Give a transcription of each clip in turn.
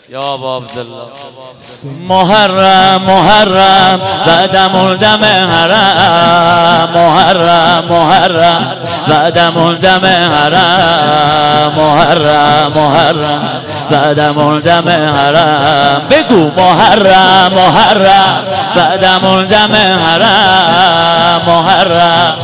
یا ابا عبدالله. محرم محرم بعدم دم حرم، محرم محرم بعدم دم حرم، محرم محرم بعدم دم حرم. بگو محرم محرم بعدم دم حرم، محرم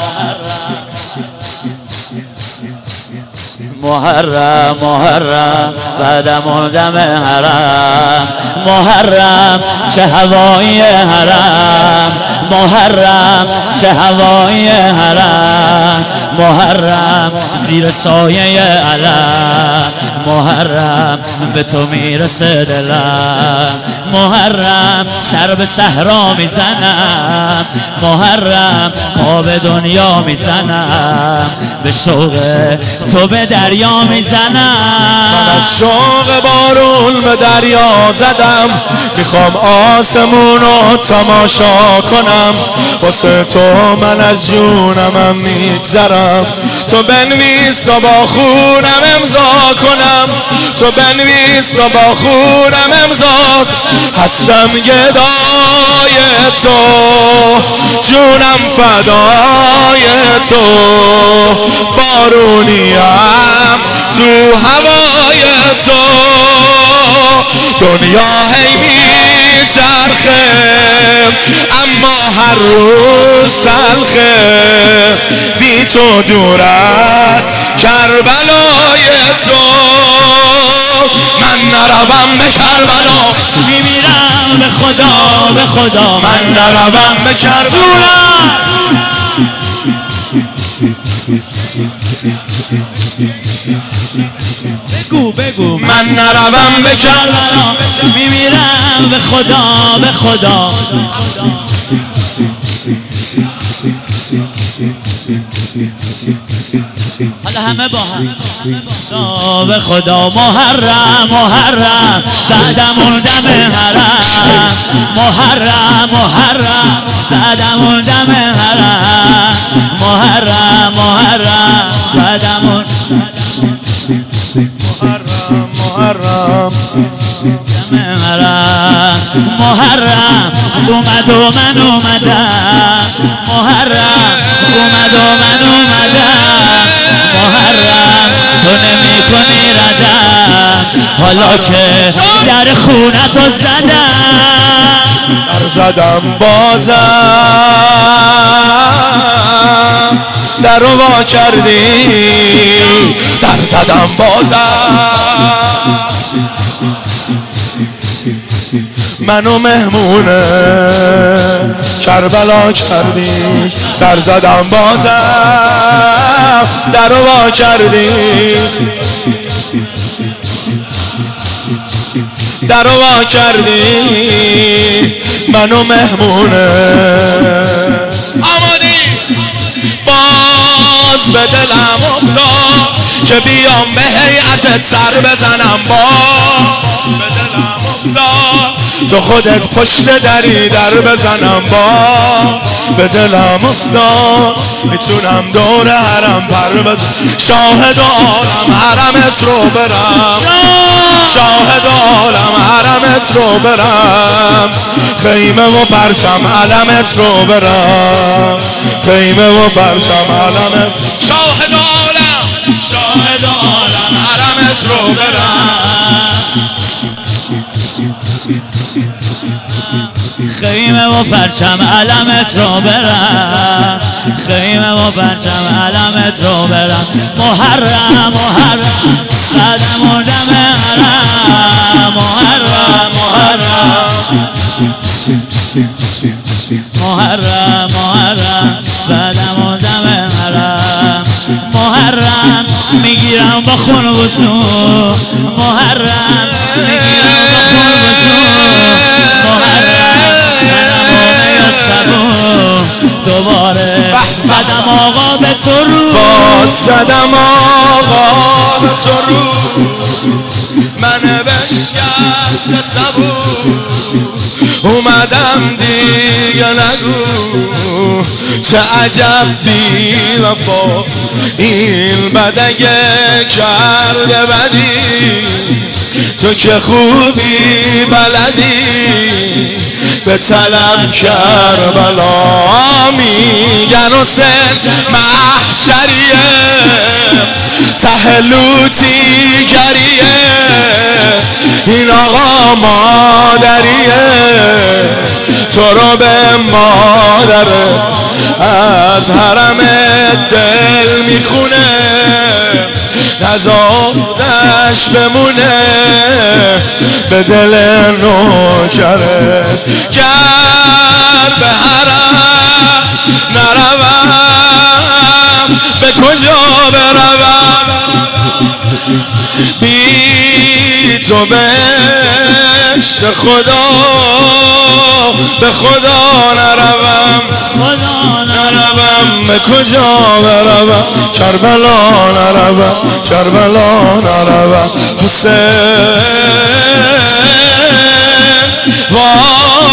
محرم محرم بعدم دم حرم، محرم چه هوای حرم، محرم چه هوای حرم، محرم زیر سایه علم، محرم به تو میرسه دلم، محرم سر به صحرا میزنم، محرم پا به دنیا میزنم، به شوق تو به دریا میزنم. من از شوق بارون به دریا زدم، میخوام آسمونو تماشا کنم، واسه تو من از جونمم میگذرم. تو بنویس تا با خونم امضا کنم، تو بنویس تا با خونم امضا. هستم گدای تو، جونم فدای تو، بارونیم تو هوای تو. دنیا هی میچرخه اما هر روز تلخه، بی تو دور از کربلای تو. من نروم به کربلا میمیرم به خدا به خدا، من نروم به کربلا. بگو بگو من نروم به کربلا، میمیرم به خدا به خدا. حالا همه با هم به خدا. محرم محرم بعدم دم حرم، محرم محرم بعدم دم حرم، محرم محرم بعدم محرم دم حرم، محرم اومد و من اومدم، محرم اومد و من اومدم، محرم تو نمی کنی ردم، حالا که در خونتو زدم، زدم بازم در رو وا کردی، در زدم بازم منو مهمون کربلا کردی، در زدم بازم در رو وا کردی، در رو وا کردی منو مهمون. آمادی باز به دلم افتاد که بیام به هیئتت سر بزنم، باز به دلم افتاد تو خودت پشت دری در بزنم، باز به دلم افتاد میتونم دور حرم پر بزنم. شاهد عالم حرمت رو برم، شاهد عالم حرمت رو برم، خیمه و پرچم علمت رو برم، خیمه و پرچم علمت. شاهد عالم شاهد عالم حرمت رو برم، خیمه و پرچم علمت رو برم، خیمه و پرچم علمت رو برم. محرم محرم بعدم و دم حرم، محرم محرم محرم محرم بعدم و دم حرم، محرم میگیرم با خون وضو، محرم میگیرم با خون وضو، محرم منم و میستبون دوباره زدم آقا به تو رو، باز زدم آقا به تو رو، من بشکست صبور اومدم دیگه نگو چه عجب بی وفا این بدگه کرده بدی تو که خوبی بلدی به طلب کربلا میگن حسین محشریه ته لوطیگریه این آقا مادریه تو رو به مادره از حرم دل میخونه نزادش بمونه به دل نوکره گر به حرم نروم به کجا بروم بی تو بهشت خدا به خدا نروم به کجا بروم کربلا نروم کربلا نروم حسین وای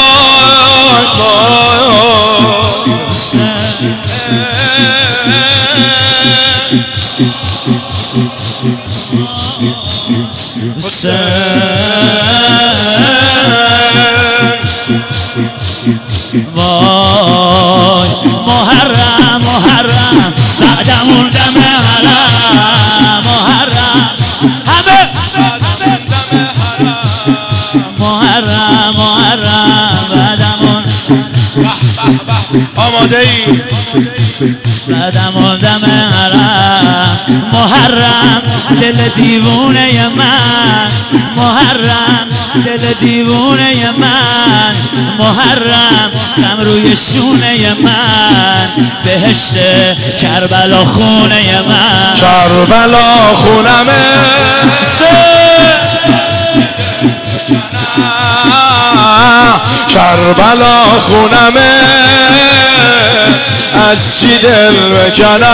وای محرم محرم بعدمون دم حرم محرم همه محرم محرم بعدمون آماده ای بعدمون دم حرم محرم دل دیوونه من محرم دل دیوونه من محرم غم روی شونه من بهشت کربلا خونه من کربلا خونمه کربلا خونمه از چی دل بکنم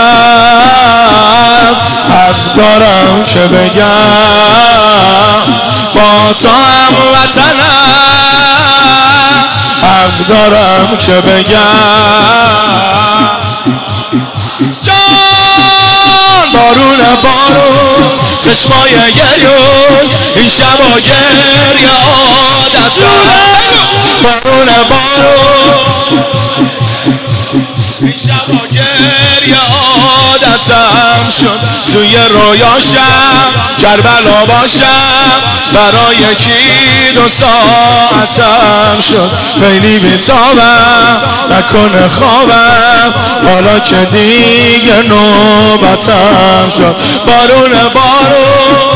حق دارم که بگم با تو هم وطنم حق دارم که بگم جان بارون بارون چشمای گریون این شبا گریه عادتم بارون بارون این شبا گریه عادتم شد توی رویاشم کربلا باشم برای یکی دو ساعتم شد خیلی بیتابم نکنه خوابم حالا که دیگه نوبتم شد بارون بارون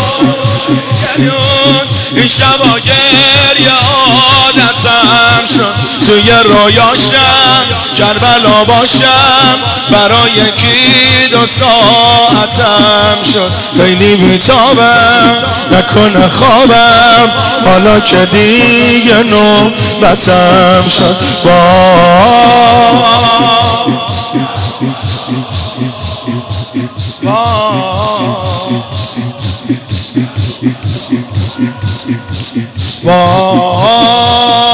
این شبا گریه عادتم شد توی رویاشم کربلا باشم برای یکی دو ساعتم شد خیلی بیتابم نکنه خوابم حالا که دیگه نوبتم شد با